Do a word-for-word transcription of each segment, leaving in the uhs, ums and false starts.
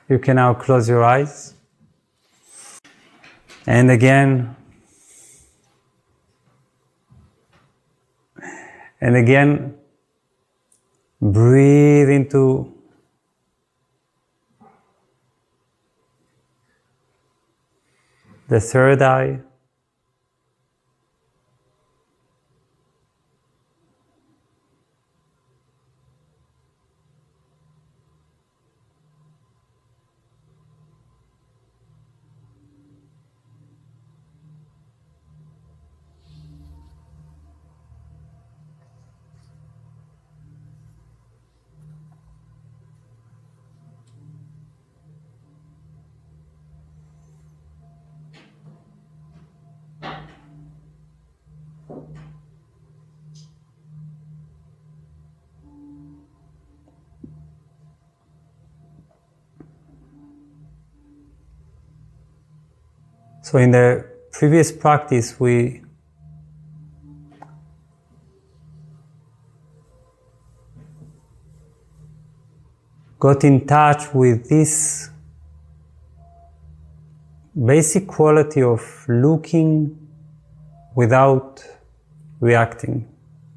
You can now close your eyes. And again, and again, breathe into the third eye. So in the previous practice, we got in touch with this basic quality of looking without reacting.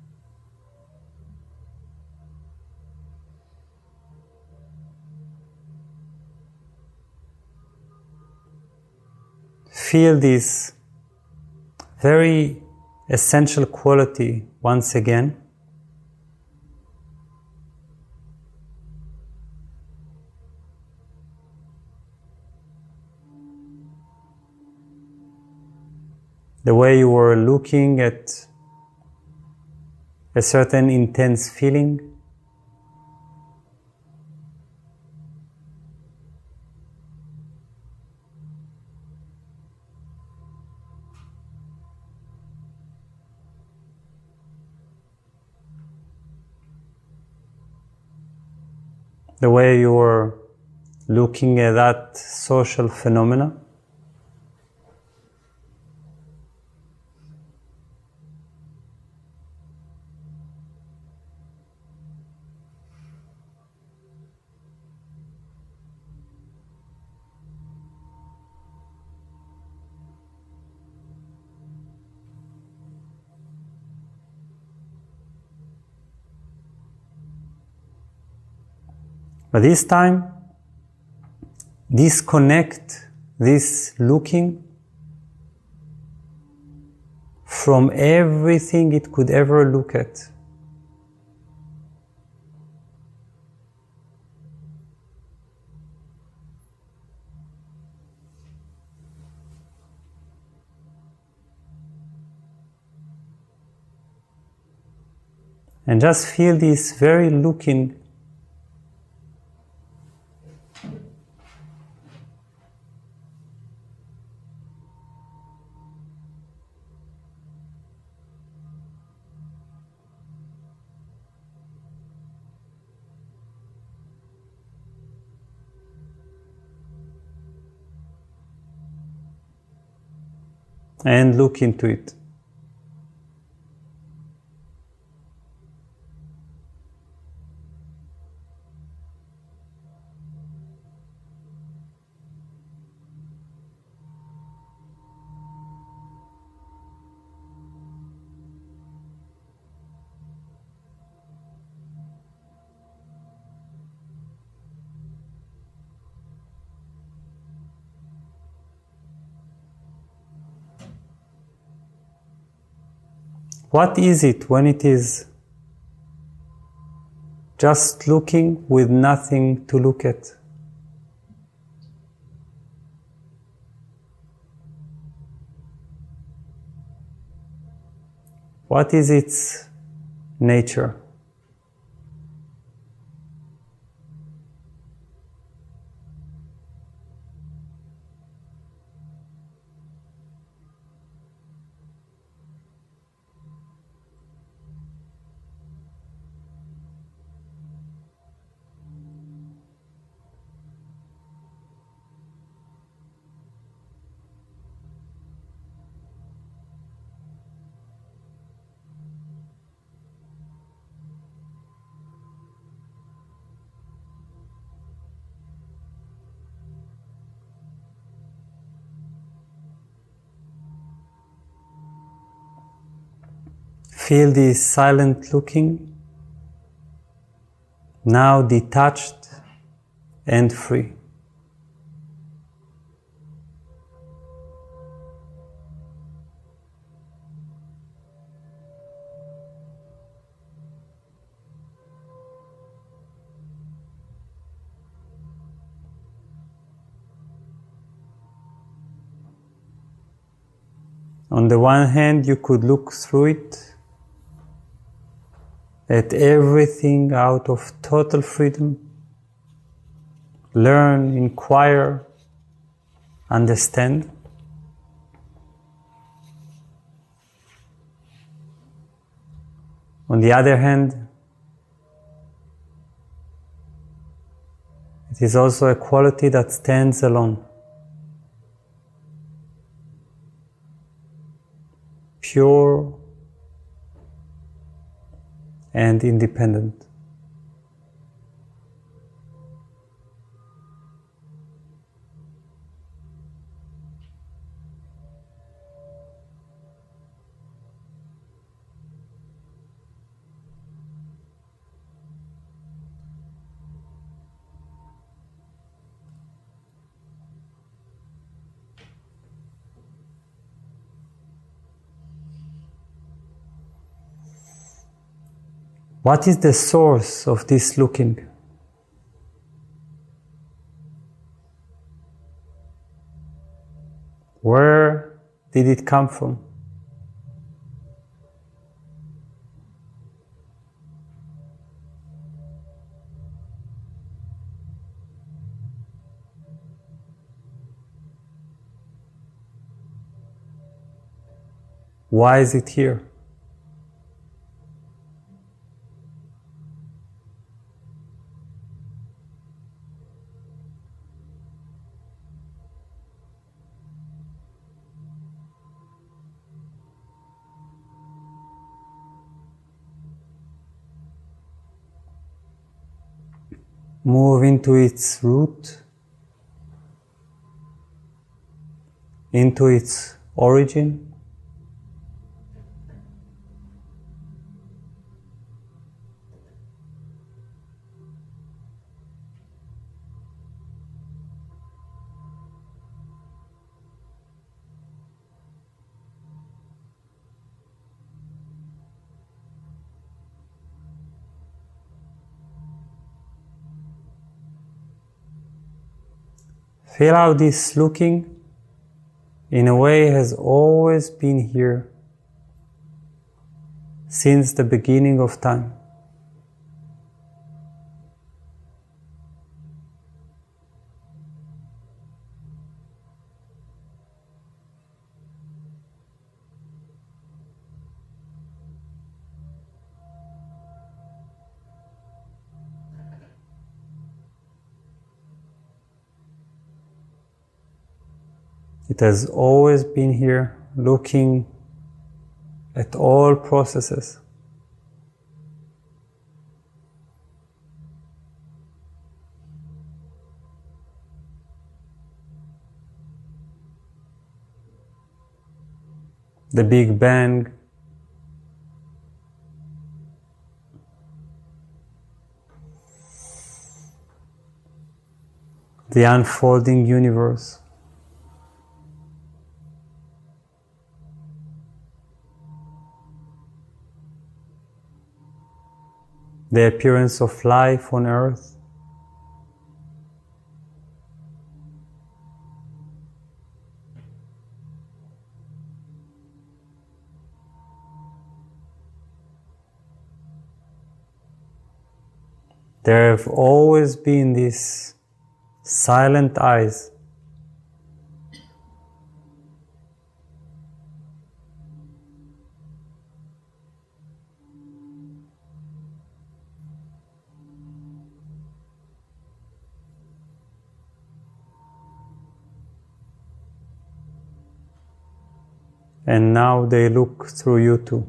Feel this very essential quality once again. The way you were looking at a certain intense feeling. The way you were looking at that social phenomena. But this time, disconnect this looking from everything it could ever look at. And just feel this very looking and look into it. What is it when it is just looking with nothing to look at? What is its nature? Feel this silent looking, now detached and free. On the one hand, you could look through it at everything out of total freedom, learn, inquire, understand. On the other hand, it is also a quality that stands alone, pure and independent. What is the source of this looking? Where did it come from? Why is it here? Move into its root, into its origin. Feel how this looking, in a way, has always been here since the beginning of time. It has always been here, looking at all processes. The Big Bang, the unfolding universe, the appearance of life on earth, there have always been these silent eyes and now they look through you too.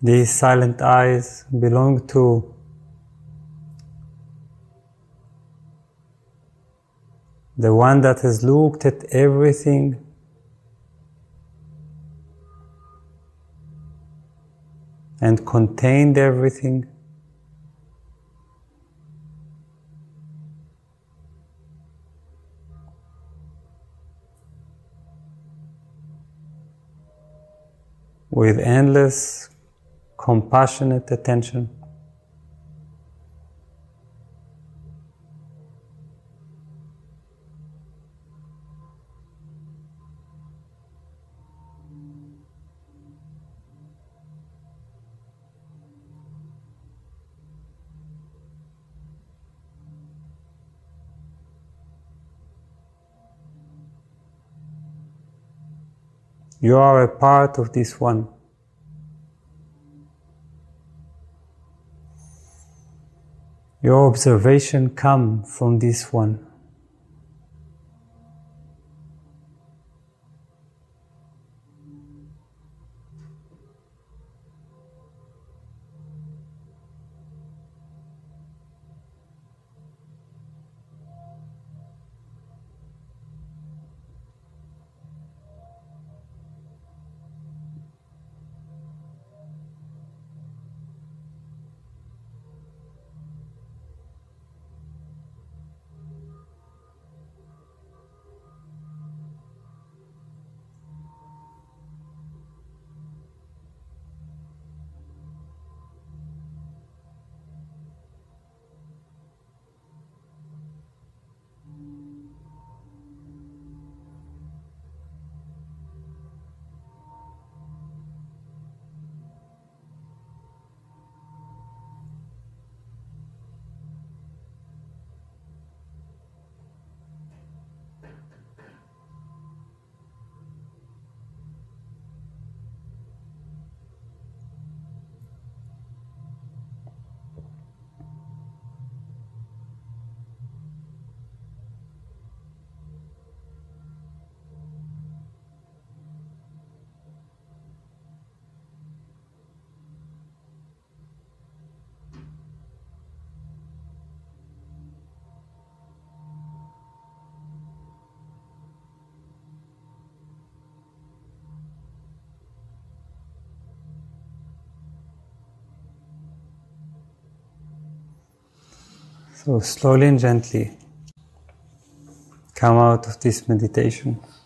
These silent eyes belong to the one that has looked at everything and contained everything. With endless, compassionate attention. You are a part of this one. Your observation comes from this one. So slowly and gently come out of this meditation.